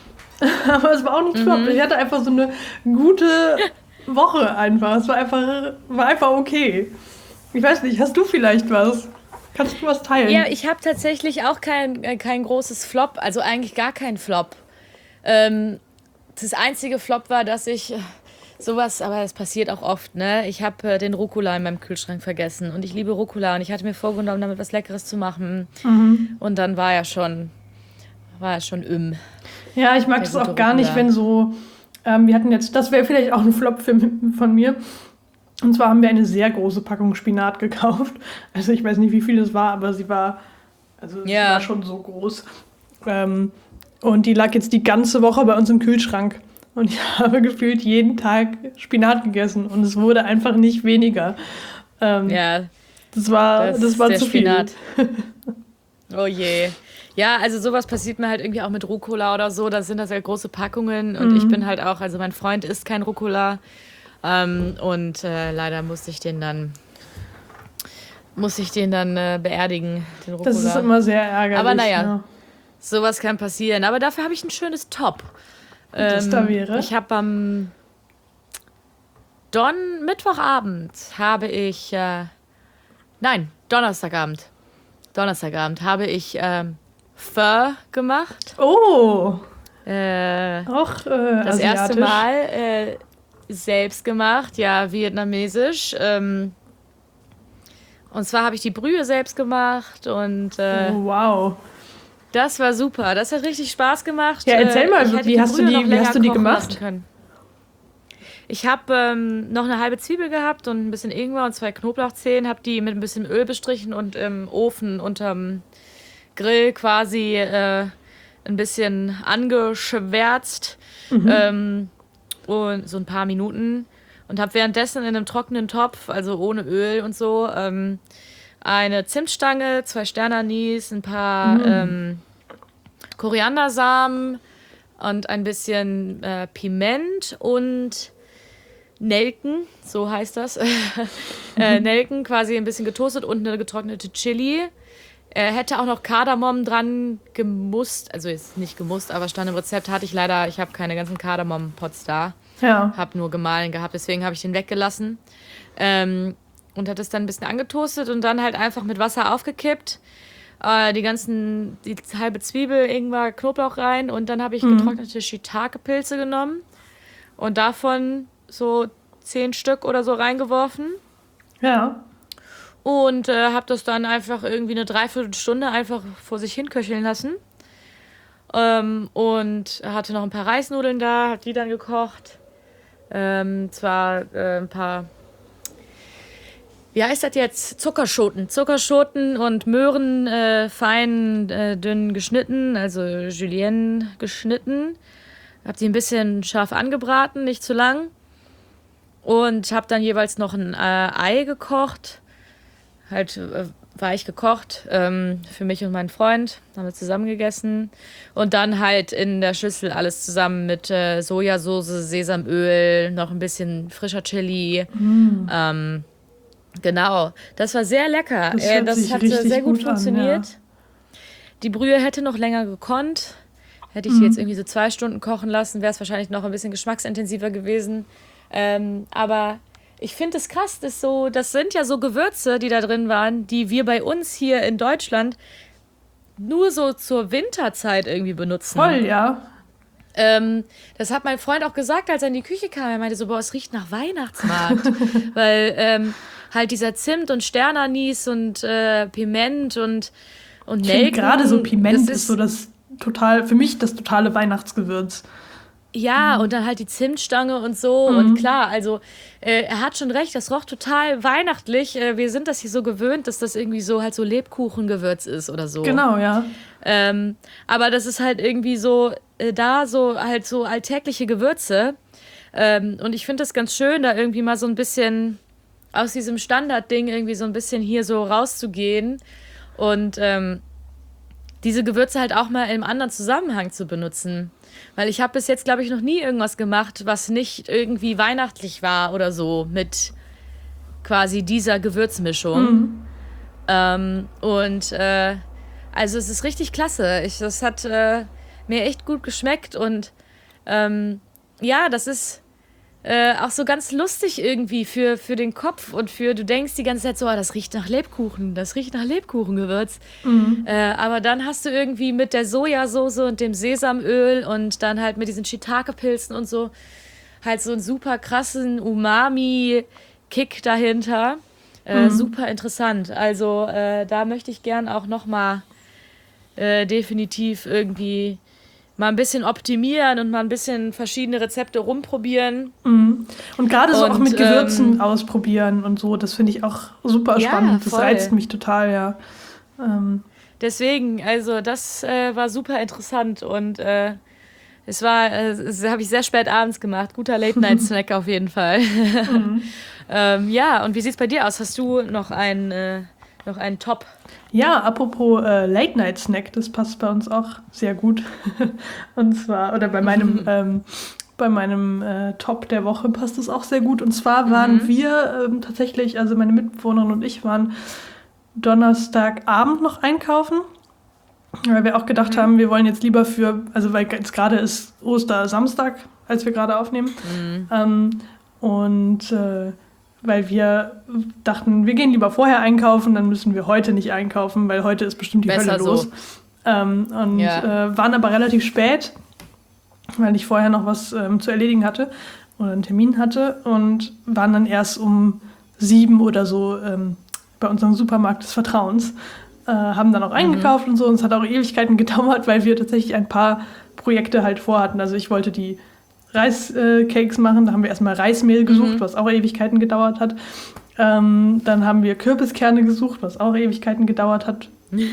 aber es war auch nicht flop. Ich hatte einfach so eine gute Woche einfach. Es war einfach, war einfach okay. Ich weiß nicht, hast du vielleicht was? Kannst du was teilen? Ja, ich habe tatsächlich auch kein, äh, kein großes Flop, also eigentlich gar keinen Flop. Ähm, das einzige Flop war, dass ich äh, sowas, aber das passiert auch oft, ne? Ich habe äh, den Rucola in meinem Kühlschrank vergessen und ich liebe Rucola und ich hatte mir vorgenommen, damit was Leckeres zu machen. Und dann war ja schon, war ja schon im. Ja, ich mag Der das gute auch gar nicht, Rucola. wenn so, ähm, wir hatten jetzt, das wäre vielleicht auch ein Flop für, von mir. Und zwar haben wir eine sehr große Packung Spinat gekauft. Also ich weiß nicht, wie viel es war, aber sie war, also sie Ja. war schon so groß. Ähm, und die lag jetzt die ganze Woche bei uns im Kühlschrank. Und ich habe gefühlt jeden Tag Spinat gegessen und es wurde einfach nicht weniger. Ähm, Ja, das war, das, das, war der zu Spinat. viel. Oh je. Ja, also sowas passiert mir halt irgendwie auch mit Rucola oder so. Da sind das ja große Packungen und ich bin halt auch, also mein Freund isst kein Rucola. Ähm, und äh, leider musste ich den dann, musste ich den dann äh, beerdigen, den Rucola. Das ist immer sehr ärgerlich. Aber naja. Ja. Sowas kann passieren. Aber dafür habe ich ein schönes Top. Das da wäre? Ich habe am Don Mittwochabend habe ich, äh, nein, Donnerstagabend. Donnerstagabend habe ich ähm, Pho gemacht. Oh, Äh, auch äh, das erste asiatisch. Mal äh, selbst gemacht, ja, vietnamesisch. Ähm, und zwar habe ich die Brühe selbst gemacht und äh, Oh, wow. das war super. Das hat richtig Spaß gemacht. Ja, erzähl Äh, mal, ich hätte wie hast du Brühe die- noch wie länger hast du die kochen gemacht? lassen können. Ich habe ähm, noch eine halbe Zwiebel gehabt und ein bisschen Ingwer und zwei Knoblauchzehen, habe die mit ein bisschen Öl bestrichen und im Ofen unterm Grill quasi äh, ein bisschen angeschwärzt ähm, und so ein paar Minuten und habe währenddessen in einem trockenen Topf, also ohne Öl und so, ähm, eine Zimtstange, zwei Sternanis, ein paar ähm, Koriandersamen und ein bisschen äh, Piment und Nelken, so heißt das. äh, Nelken quasi ein bisschen getoastet und eine getrocknete Chili. Er hätte auch noch Kardamom dran gemusst, also jetzt nicht gemusst, aber stand im Rezept, hatte ich leider, ich habe keine ganzen Kardamom-Pots da. Ja. Habe nur gemahlen gehabt, deswegen habe ich den weggelassen. Ähm, und hat es dann ein bisschen angetoastet und dann halt einfach mit Wasser aufgekippt. Äh, die ganzen, die halbe Zwiebel, Ingwer, Knoblauch rein und dann habe ich Mhm. getrocknete Shiitake-Pilze genommen und davon so zehn Stück oder so reingeworfen. Ja. Und äh, habe das dann einfach irgendwie eine Dreiviertelstunde einfach vor sich hin köcheln lassen. Ähm, und hatte noch ein paar Reisnudeln da, hat die dann gekocht. Ähm, zwar äh, ein paar, wie heißt das jetzt? Zuckerschoten. Zuckerschoten und Möhren äh, fein äh, dünn geschnitten, also Julienne geschnitten. Hab die ein bisschen scharf angebraten, nicht zu lang. Und habe dann jeweils noch ein äh, Ei gekocht. Halt äh, weich gekocht ähm, für mich und meinen Freund. Haben wir zusammen gegessen. Und dann halt in der Schüssel alles zusammen mit äh, Sojasauce, Sesamöl, noch ein bisschen frischer Chili. Mm. Ähm, genau, das war sehr lecker. Das äh, hört das sich hat richtig sehr gut, gut an, funktioniert. ja. Die Brühe hätte noch länger gekonnt. Hätte ich die jetzt irgendwie so zwei Stunden kochen lassen, wäre es wahrscheinlich noch ein bisschen geschmacksintensiver gewesen. Ähm, aber ich finde es krass, dass so, das sind ja so Gewürze, die da drin waren, die wir bei uns hier in Deutschland nur so zur Winterzeit irgendwie benutzen. Voll, ja. Ähm, das hat mein Freund auch gesagt, als er in die Küche kam. Er meinte so, boah, es riecht nach Weihnachtsmarkt. Weil ähm, halt dieser Zimt und Sternanis und äh, Piment und, und Ich finde Nelken. gerade so Piment das ist so das total, für mich das totale Weihnachtsgewürz. Ja, und dann halt die Zimtstange und so. Mhm. Und klar, also äh, er hat schon recht, das roch total weihnachtlich. Äh, wir sind das hier so gewöhnt, dass das irgendwie so halt so Lebkuchengewürz ist oder so. Genau, ja. Ähm, aber das ist halt irgendwie so, äh, da so halt so alltägliche Gewürze. Ähm, und ich finde das ganz schön, da irgendwie mal so ein bisschen aus diesem Standardding irgendwie so ein bisschen hier so rauszugehen. Und ähm, diese Gewürze halt auch mal im anderen Zusammenhang zu benutzen. Weil ich habe bis jetzt, glaube ich, noch nie irgendwas gemacht, was nicht irgendwie weihnachtlich war oder so mit quasi dieser Gewürzmischung. Mhm. Ähm, und äh, also es ist richtig klasse. Ich, das hat äh, mir echt gut geschmeckt und ähm, ja, das ist äh, auch so ganz lustig irgendwie für, für den Kopf und für, du denkst die ganze Zeit so, oh, das riecht nach Lebkuchen, das riecht nach Lebkuchengewürz. Mhm. Äh, aber dann hast du irgendwie mit der Sojasauce und dem Sesamöl und dann halt mit diesen Shiitake-Pilzen und so halt so einen super krassen Umami-Kick dahinter. Äh, Mhm. Super interessant. Also äh, da möchte ich gern auch nochmal äh, definitiv irgendwie mal ein bisschen optimieren und mal ein bisschen verschiedene Rezepte rumprobieren. Mhm. Und gerade so Und, auch mit Gewürzen ähm, ausprobieren und so, das finde ich auch super Ja, spannend. Das voll. reizt mich total, ja. Ähm, Deswegen, also das äh, war super interessant und äh, es war, äh, das habe ich sehr spät abends gemacht. Guter Late-Night-Snack auf jeden Fall. mhm. ähm, ja, und wie sieht's bei dir aus? Hast du noch einen, äh, noch einen Top? Ja, apropos äh, Late-Night-Snack, das passt bei uns auch sehr gut. Und zwar, oder bei meinem, ähm, bei meinem äh, Top der Woche passt es auch sehr gut. Und zwar waren Mhm. wir ähm, tatsächlich, also meine Mitbewohnerin und ich waren Donnerstagabend noch einkaufen, weil wir auch gedacht Mhm. haben, wir wollen jetzt lieber für, also weil jetzt gerade ist Ostersamstag, als wir gerade aufnehmen. Mhm. Ähm, und äh, weil wir dachten, wir gehen lieber vorher einkaufen, dann müssen wir heute nicht einkaufen, weil heute ist bestimmt die Besser Hölle los. so. Ähm, und Ja. äh, waren aber relativ spät, weil ich vorher noch was ähm, zu erledigen hatte oder einen Termin hatte und waren dann erst um sieben oder so ähm, bei unserem Supermarkt des Vertrauens. Äh, haben dann auch eingekauft und so und es hat auch Ewigkeiten gedauert, weil wir tatsächlich ein paar Projekte halt vorhatten. Also ich wollte die Reiscakes machen, da haben wir erstmal Reismehl gesucht, Mhm. was auch Ewigkeiten gedauert hat. Ähm, dann haben wir Kürbiskerne gesucht, was auch Ewigkeiten gedauert hat.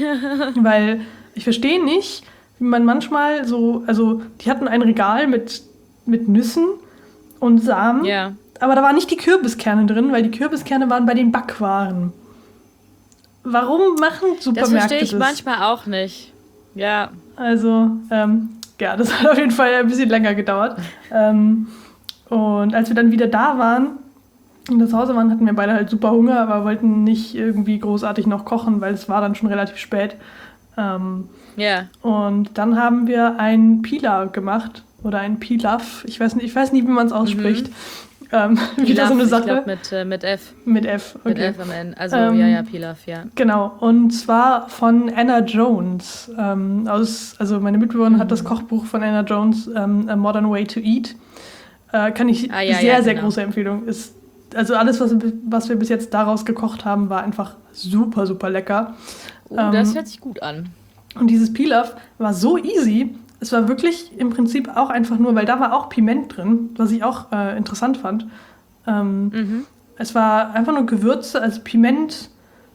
Weil ich verstehe nicht, wie man manchmal so, also die hatten ein Regal mit, mit Nüssen und Samen, Ja. aber da waren nicht die Kürbiskerne drin, weil die Kürbiskerne waren bei den Backwaren. Warum machen Das Supermärkte verstehe ich das? manchmal auch nicht. Ja. Also, ähm, ja, das hat auf jeden Fall ein bisschen länger gedauert. Ähm, Und als wir dann wieder da waren und das Hause waren, hatten wir beide halt super Hunger, aber wollten nicht irgendwie großartig noch kochen, weil es war dann schon relativ spät. Ähm, Ja. und dann haben wir ein Pila gemacht oder ein Pilaf. Ich weiß nicht, ich weiß nicht, wie man es ausspricht. Ähm, wieder so eine Pilaf, Sache. ich glaube mit, äh, mit F. Mit F, okay. Mit F am Ende. Also, Ähm, ja, ja, Pilaf, ja. Genau, und zwar von Anna Jones. Ähm, aus, also meine Mitbewohnerin Mhm. hat das Kochbuch von Anna Jones, ähm, A Modern Way to Eat. Äh, kann ich Ah, ja, sehr, ja, sehr genau. große Empfehlung. Ist, also alles, was, was wir bis jetzt daraus gekocht haben, war einfach super, super lecker. Oh, Ähm, das hört sich gut an. Und dieses Pilaf war so easy. Es war wirklich im Prinzip auch einfach nur, weil da war auch Piment drin, was ich auch äh, interessant fand. Ähm, Mhm. Es war einfach nur Gewürze, also Piment,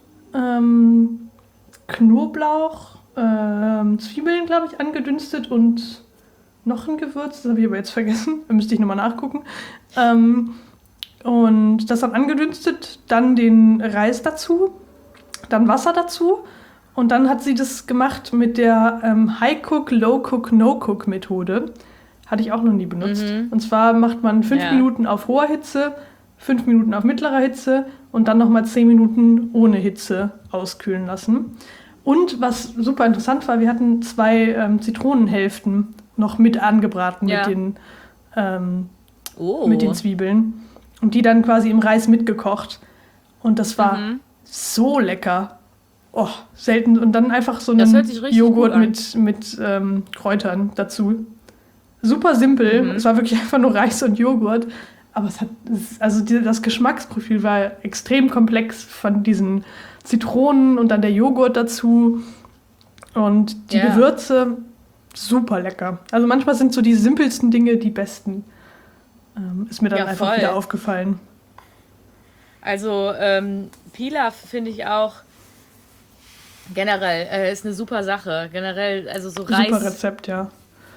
ähm, Knoblauch, ähm, Zwiebeln, glaube ich, angedünstet und noch ein Gewürz, das habe ich aber jetzt vergessen, da müsste ich nochmal nachgucken. Ähm, und das dann angedünstet, dann den Reis dazu, dann Wasser dazu und dann hat sie das gemacht mit der ähm, High-Cook, Low-Cook, No-Cook-Methode. Hatte ich auch noch nie benutzt. Mhm. Und zwar macht man fünf Ja. Minuten auf hoher Hitze, fünf Minuten auf mittlerer Hitze und dann nochmal zehn Minuten ohne Hitze auskühlen lassen. Und was super interessant war, wir hatten zwei ähm, Zitronenhälften noch mit angebraten Ja. mit, den, ähm, Oh. mit den Zwiebeln und die dann quasi im Reis mitgekocht. Und das war Mhm. so lecker. Oh, selten. Und dann einfach so Das einen hört sich richtig Joghurt gut an. mit, mit ähm, Kräutern dazu. Super simpel. Mhm. Es war wirklich einfach nur Reis und Joghurt. Aber es hat, es- also die, das Geschmacksprofil war extrem komplex von diesen Zitronen und dann der Joghurt dazu. Und die Ja. Gewürze, super lecker. Also manchmal sind so die simpelsten Dinge die besten. Ähm, ist mir dann Ja, einfach voll. wieder aufgefallen. Also, ähm, Pilaf finde ich auch generell äh, ist eine super Sache. Generell, also so Super Reis, Rezept, ja.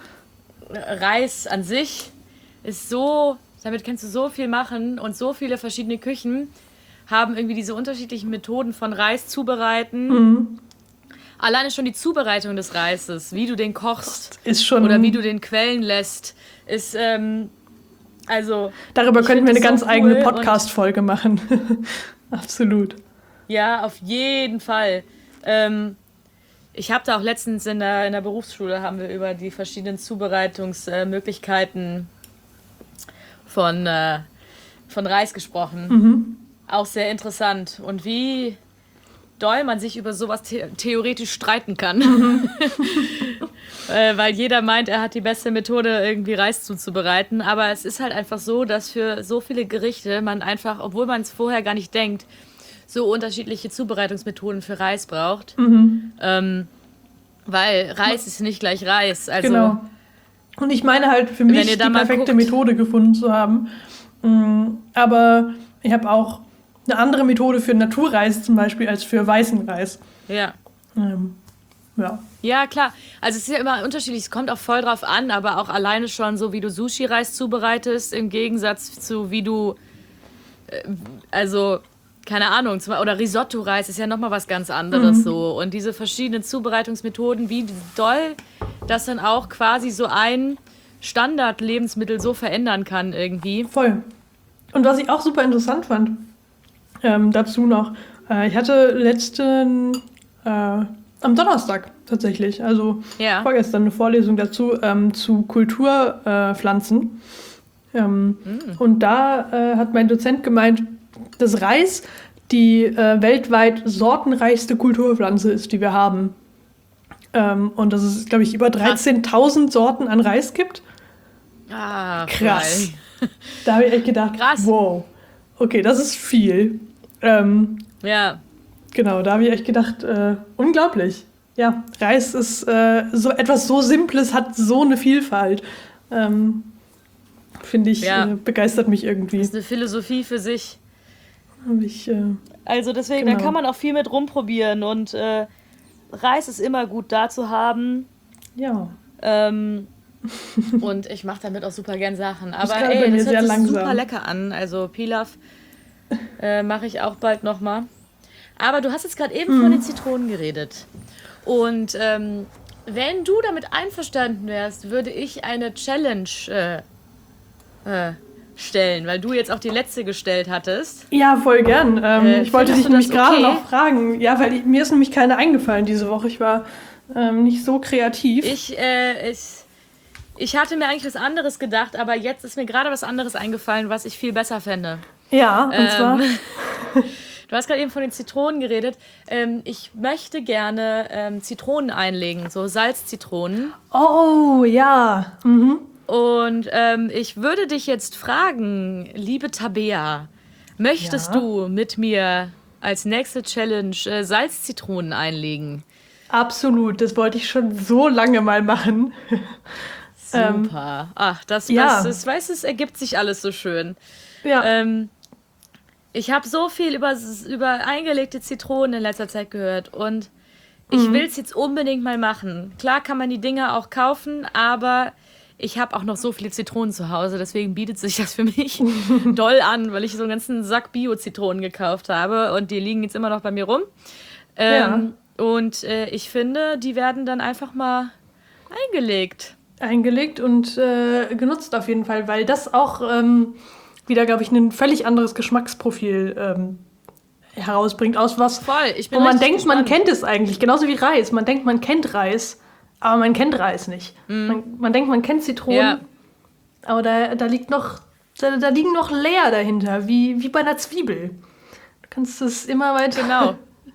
Reis an sich ist so, damit kannst du so viel machen und so viele verschiedene Küchen haben irgendwie diese unterschiedlichen Methoden von Reis zubereiten. Mhm. Alleine schon die Zubereitung des Reises, wie du den kochst Ist schon. oder wie du den quellen lässt, ist, ähm, also, Darüber ich könnten wir find eine das ganz so eigene cool und- Podcast-Folge machen. Absolut. ja, auf jeden Fall. Ähm, ich habe da auch letztens in der, in der Berufsschule haben wir über die verschiedenen Zubereitungsmöglichkeiten von, äh, von Reis gesprochen. Mhm. Auch sehr interessant. Und wie doll man sich über sowas the theoretisch streiten kann. äh, weil jeder meint, er hat die beste Methode, irgendwie Reis zuzubereiten. Aber es ist halt einfach so, dass für so viele Gerichte man einfach, obwohl man es vorher gar nicht denkt, so unterschiedliche Zubereitungsmethoden für Reis braucht. Mhm. Ähm, weil Reis ist nicht gleich Reis. Also, Genau. Und ich meine halt für Wenn mich ihr die da mal perfekte guckt. Methode gefunden zu haben. Mm, Aber ich habe auch eine andere Methode für Naturreis zum Beispiel als für weißen Reis. ja. Ähm, ja. Ja, klar. Also es ist ja immer unterschiedlich, es kommt auch voll drauf an, aber auch alleine schon so, wie du Sushi-Reis zubereitest, im Gegensatz zu wie du, äh, also, keine Ahnung, zum, oder Risotto-Reis ist ja nochmal was ganz anderes so. Und diese verschiedenen Zubereitungsmethoden, wie doll das dann auch quasi so ein Standard-Lebensmittel so verändern kann irgendwie. Voll. Und was ich auch super interessant fand, ähm, dazu noch, äh, ich hatte letzten, äh, am Donnerstag tatsächlich, also Ja. vorgestern eine Vorlesung dazu, ähm, zu Kulturpflanzen. Äh, Pflanzen. ähm, Und da äh, hat mein Dozent gemeint, dass Reis die äh, weltweit sortenreichste Kulturpflanze ist, die wir haben. Ähm, und dass es, glaube ich, über dreizehntausend Sorten an Reis gibt. Ah, Krass. voll. Da habe ich echt gedacht, Krass. wow, okay, das ist viel. Ähm, Ja. genau, da habe ich echt gedacht, äh, unglaublich. Ja, Reis ist äh, so etwas so Simples, hat so eine Vielfalt. Ähm, Finde ich, Ja. äh, begeistert mich irgendwie. Das ist eine Philosophie für sich. Hab ich, äh, Also deswegen, Genau. da kann man auch viel mit rumprobieren und äh, Reis ist immer gut da zu haben. ja, Ähm, und ich mache damit auch super gern Sachen. Aber gerade bei ey, mir das sehr hört sich langsam. super lecker an. Also Pilaf äh, mache ich auch bald nochmal. Aber du hast jetzt gerade eben Mhm. von den Zitronen geredet. Und ähm, wenn du damit einverstanden wärst, würde ich eine Challenge äh, äh, stellen, weil du jetzt auch die letzte gestellt hattest. Ja, voll gern. Ähm, Äh, ich wollte dich findest du nämlich das gerade okay? noch fragen. Ja, weil ich, mir ist nämlich keine eingefallen diese Woche. Ich war ähm, nicht so kreativ. Ich, äh, ich, ich hatte mir eigentlich was anderes gedacht, aber jetzt ist mir gerade was anderes eingefallen, was ich viel besser fände. ja, und Ähm, zwar... Du hast gerade eben von den Zitronen geredet. Ähm, ich möchte gerne ähm, Zitronen einlegen, so Salzzitronen. Oh, ja. Mhm. Und ähm, ich würde dich jetzt fragen, liebe Tabea, möchtest Ja. du mit mir als nächste Challenge äh, Salzzitronen einlegen? Absolut. Das wollte ich schon so lange mal machen. Ähm, Super. Ach, das, ja. das ist, weißt du, es ergibt sich alles so schön. ja. Ähm, ich habe so viel über, über eingelegte Zitronen in letzter Zeit gehört und ich will es jetzt unbedingt mal machen. Klar kann man die Dinger auch kaufen, aber ich habe auch noch so viele Zitronen zu Hause, deswegen bietet sich das für mich doll an, weil ich so einen ganzen Sack Bio-Zitronen gekauft habe und die liegen jetzt immer noch bei mir rum. Ähm, Und äh, ich finde, die werden dann einfach mal eingelegt. Eingelegt und äh, genutzt auf jeden Fall, weil das auch ähm, wieder, glaube ich, ein völlig anderes Geschmacksprofil ähm, herausbringt. Aus was, Voll, ich bin wo man richtig denkt, man gespannt. kennt es eigentlich. Genauso wie Reis. Man denkt, man kennt Reis, aber man kennt Reis nicht. Man, man denkt, man kennt Zitronen, Ja. aber da, da liegt noch, da, da liegen noch Layer dahinter, wie, wie bei einer Zwiebel. Du kannst es immer weiter Genau.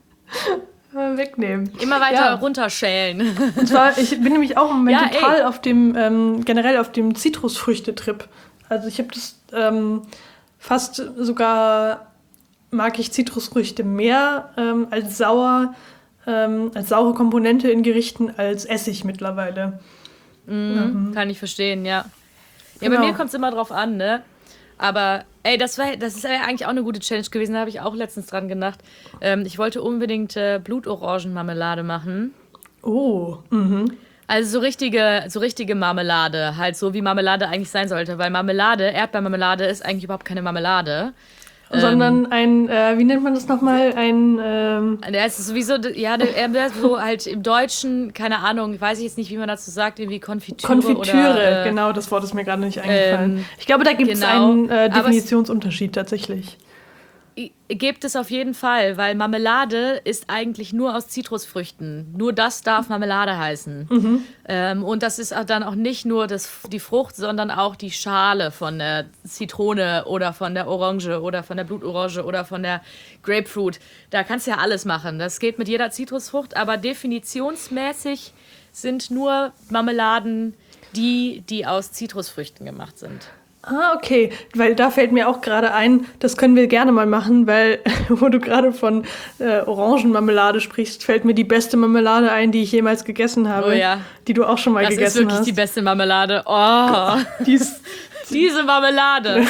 wegnehmen. Immer weiter Ja. runterschälen. Und zwar, ich bin nämlich auch im Moment Ja, total ey. auf dem, ähm, generell auf dem Zitrusfrüchte-Trip. Also ich habe das ähm, fast sogar, mag ich Zitrusfrüchte mehr ähm, als sauer, ähm, als saure Komponente in Gerichten als Essig mittlerweile. Kann ich verstehen, ja. Ja, Genau. bei mir kommt es immer drauf an, ne? Aber, ey, das, war, das ist ja eigentlich auch eine gute Challenge gewesen. Da habe ich auch letztens dran gedacht. Ähm, ich wollte unbedingt äh, Blutorangenmarmelade machen. Oh, mhm. Also so richtige, so richtige Marmelade. Halt so, wie Marmelade eigentlich sein sollte. Weil Marmelade, Erdbeermarmelade ist eigentlich überhaupt keine Marmelade. Sondern ein, äh, wie nennt man das nochmal? Ein, ähm, Der ist sowieso, ja, der, er ist so halt im Deutschen, keine Ahnung, weiß ich jetzt nicht, wie man dazu sagt, irgendwie Konfitüre. Konfitüre, oder, äh, genau, das Wort ist mir gerade nicht eingefallen. ähm, ich glaube, da gibt es genau. einen äh, Aber es- Definitionsunterschied tatsächlich. Gibt es auf jeden Fall, weil Marmelade ist eigentlich nur aus Zitrusfrüchten. Nur das darf Marmelade heißen. Ähm, und das ist auch dann auch nicht nur das, die Frucht, sondern auch die Schale von der Zitrone oder von der Orange oder von der Blutorange oder von der Grapefruit. Da kannst du ja alles machen. Das geht mit jeder Zitrusfrucht, aber definitionsmäßig sind nur Marmeladen die, die aus Zitrusfrüchten gemacht sind. Ah, okay. Weil da fällt mir auch gerade ein, das können wir gerne mal machen, weil, wo du gerade von äh, Orangenmarmelade sprichst, fällt mir die beste Marmelade ein, die ich jemals gegessen habe. Oh ja. Die du auch schon mal Das ist gegessen wirklich hast. die beste Marmelade. Oh. Die ist, Diese Marmelade.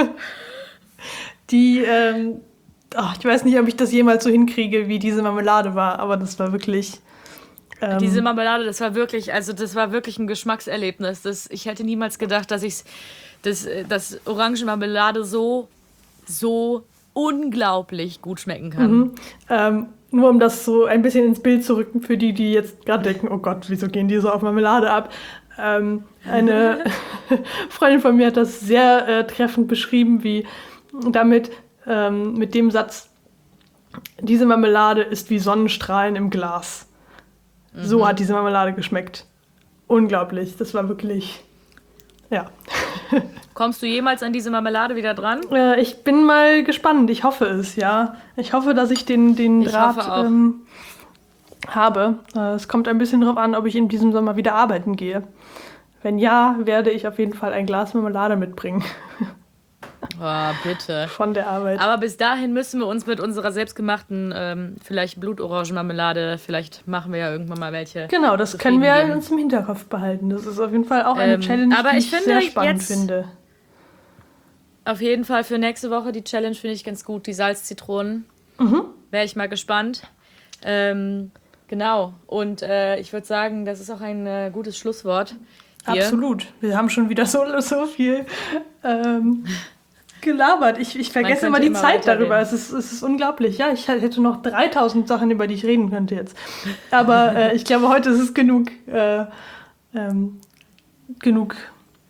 die, ähm, oh, ich weiß nicht, ob ich das jemals so hinkriege, wie diese Marmelade war, aber das war wirklich. Ähm, Diese Marmelade, das war wirklich, also das war wirklich ein Geschmackserlebnis. Das, ich hätte niemals gedacht, dass ich das, das Orangenmarmelade so, so unglaublich gut schmecken kann. Ähm, nur um das so ein bisschen ins Bild zu rücken für die, die jetzt gerade denken, oh Gott, wieso gehen die so auf Marmelade ab? Ähm, eine Freundin von mir hat das sehr äh, treffend beschrieben, wie damit ähm, mit dem Satz, diese Marmelade ist wie Sonnenstrahlen im Glas. So hat diese Marmelade geschmeckt. Unglaublich, das war wirklich, ja. Kommst du jemals an diese Marmelade wieder dran? Äh, ich bin mal gespannt. Ich hoffe es, ja. Ich hoffe, dass ich den, den Ich Draht hoffe auch. ähm, habe. Äh, es kommt ein bisschen darauf an, ob ich in diesem Sommer wieder arbeiten gehe. Wenn ja, werde ich auf jeden Fall ein Glas Marmelade mitbringen Oh, bitte. von der Arbeit. Aber bis dahin müssen wir uns mit unserer selbstgemachten, ähm, vielleicht Blutorangenmarmelade, vielleicht machen wir ja irgendwann mal welche. genau, das zufrieden können wir geben. uns im Hinterkopf behalten. Das ist auf jeden Fall auch eine Ähm, Challenge, aber die ich ich finde sehr spannend jetzt- finde. Auf jeden Fall für nächste Woche die Challenge finde ich ganz gut, die Salzzitronen. Mhm. Wäre ich mal gespannt. Ähm, genau. Und äh, ich würde sagen, das ist auch ein äh, gutes Schlusswort. Hier. Absolut. Wir haben schon wieder so, so viel ähm, gelabert. Ich, ich vergesse könnte immer die immer Zeit weiterreden. darüber. Es ist, es ist unglaublich. Ja, ich hätte noch dreitausend Sachen, über die ich reden könnte jetzt. Aber äh, ich glaube, heute ist es genug, äh, ähm, genug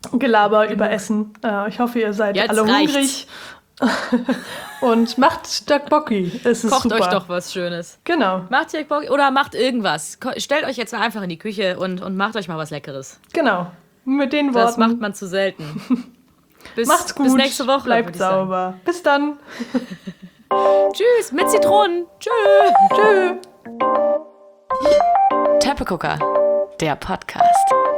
Gelaber über Essen. Äh, ich hoffe, ihr seid Jetzt alle reicht's. hungrig. Und macht Tteokbokki. Es ist Kocht super. euch doch was Schönes. Genau, Macht Tteokbokki oder macht irgendwas. Ko- Stellt euch jetzt einfach in die Küche und, und macht euch mal was Leckeres. genau. Mit den Das Worten. macht man zu selten. Bis, Macht's gut. Bis nächste Woche. Bleibt würd ich sagen. sauber. Bis dann. Tschüss, mit Zitronen. Tschö. Tschö. Teppegucker, der Podcast.